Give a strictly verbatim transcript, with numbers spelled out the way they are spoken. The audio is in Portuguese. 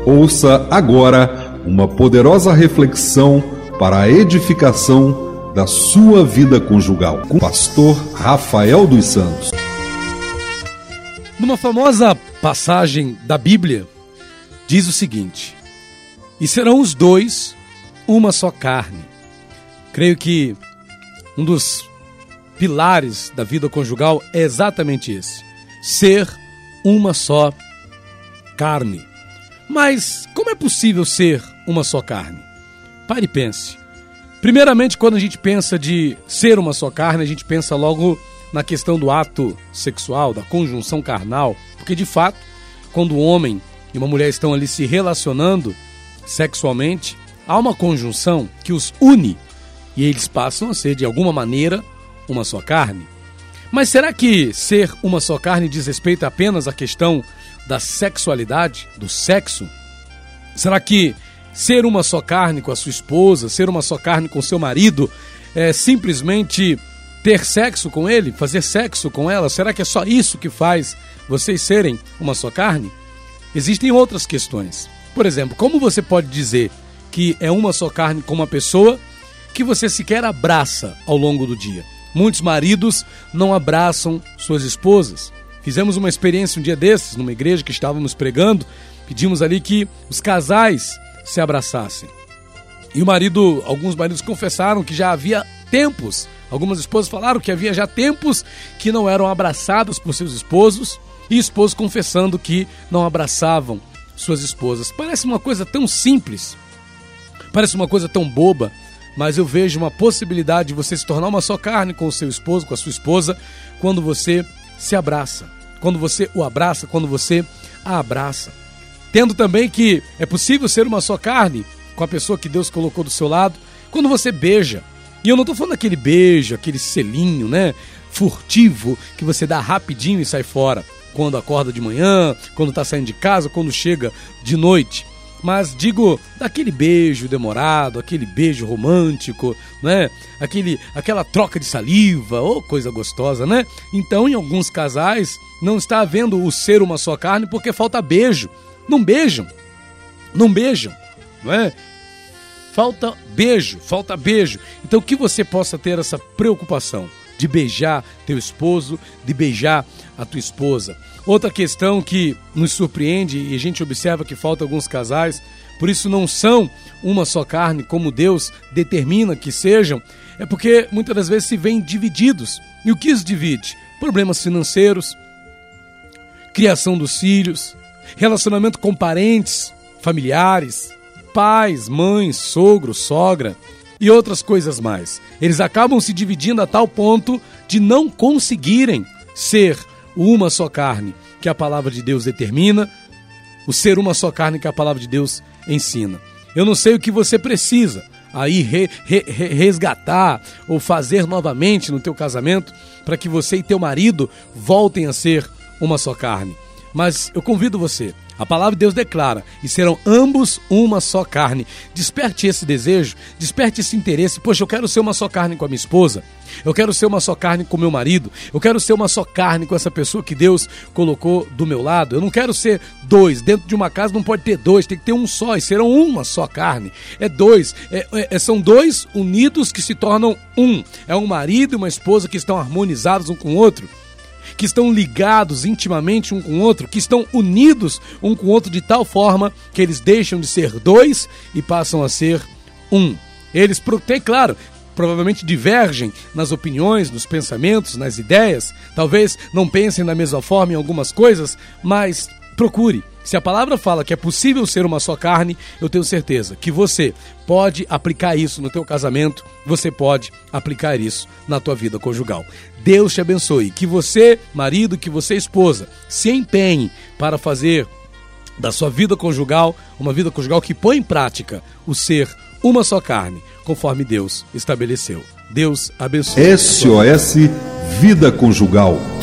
Ouça agora uma poderosa reflexão para a edificação da sua vida conjugal, com o pastor Rafael dos Santos. Numa famosa passagem da Bíblia, diz o seguinte: e serão os dois uma só carne. Creio que um dos pilares da vida conjugal é exatamente esse: ser uma só carne. Mas como é possível ser uma só carne? Pare e pense. Primeiramente, quando a gente pensa de ser uma só carne, a gente pensa logo na questão do ato sexual, da conjunção carnal, porque de fato, quando o homem e uma mulher estão ali se relacionando sexualmente, há uma conjunção que os une e eles passam a ser, de alguma maneira, uma só carne. Mas será que ser uma só carne diz respeito apenas à questão da sexualidade, do sexo? Será que ser uma só carne com a sua esposa, ser uma só carne com seu marido, é simplesmente ter sexo com ele, fazer sexo com ela? Será que é só isso que faz vocês serem uma só carne? Existem outras questões. Por exemplo, como você pode dizer que é uma só carne com uma pessoa que você sequer abraça ao longo do dia? Muitos maridos não abraçam suas esposas. Fizemos uma experiência um dia desses, numa igreja que estávamos pregando, pedimos ali que os casais se abraçassem. E o marido, alguns maridos confessaram que já havia tempos, algumas esposas falaram que havia já tempos que não eram abraçados por seus esposos, e esposos confessando que não abraçavam suas esposas. Parece uma coisa tão simples, parece uma coisa tão boba, mas eu vejo uma possibilidade de você se tornar uma só carne com o seu esposo, com a sua esposa, quando você se abraça, quando você o abraça, quando você a abraça. Tendo também que é possível ser uma só carne com a pessoa que Deus colocou do seu lado, quando você beija. E eu não estou falando daquele beijo, aquele selinho, né, furtivo, que você dá rapidinho e sai fora, quando acorda de manhã, quando está saindo de casa, quando chega de noite. Mas digo daquele beijo demorado, aquele beijo romântico, né? Aquele, aquela troca de saliva, oh, coisa gostosa, né? Então, em alguns casais, não está havendo o ser uma só carne porque falta beijo. Não beijam, não beijam, não é? Falta beijo, falta beijo. Então, que você possa ter essa preocupação de beijar teu esposo, de beijar a tua esposa. Outra questão que nos surpreende e a gente observa que falta alguns casais, por isso não são uma só carne como Deus determina que sejam, é porque muitas das vezes se veem divididos. E o que os divide? Problemas financeiros, criação dos filhos, relacionamento com parentes, familiares, pais, mães, sogro, sogra e outras coisas mais. Eles acabam se dividindo a tal ponto de não conseguirem ser uma só carne que a palavra de Deus determina, o ser uma só carne que a palavra de Deus ensina. Eu não sei o que você precisa aí re, re, resgatar ou fazer novamente no teu casamento para que você e teu marido voltem a ser uma só carne. Mas eu convido você, a palavra de Deus declara, e serão ambos uma só carne. Desperte esse desejo, desperte esse interesse. Poxa, eu quero ser uma só carne com a minha esposa, eu quero ser uma só carne com o meu marido, eu quero ser uma só carne com essa pessoa que Deus colocou do meu lado. Eu não quero ser dois, dentro de uma casa não pode ter dois, tem que ter um só, e serão uma só carne. É dois, é, é, são dois unidos que se tornam um. É um marido e uma esposa que estão harmonizados um com o outro, que estão ligados intimamente um com o outro, que estão unidos um com o outro de tal forma que eles deixam de ser dois e passam a ser um. Eles, tem, claro, provavelmente divergem nas opiniões, nos pensamentos, nas ideias, talvez não pensem da mesma forma em algumas coisas, mas procure. Se a palavra fala que é possível ser uma só carne, eu tenho certeza que você pode aplicar isso no teu casamento, você pode aplicar isso na tua vida conjugal. Deus te abençoe, que você, marido, que você, esposa, se empenhe para fazer da sua vida conjugal uma vida conjugal que põe em prática o ser uma só carne, conforme Deus estabeleceu. Deus abençoe. S O S Vida Conjugal.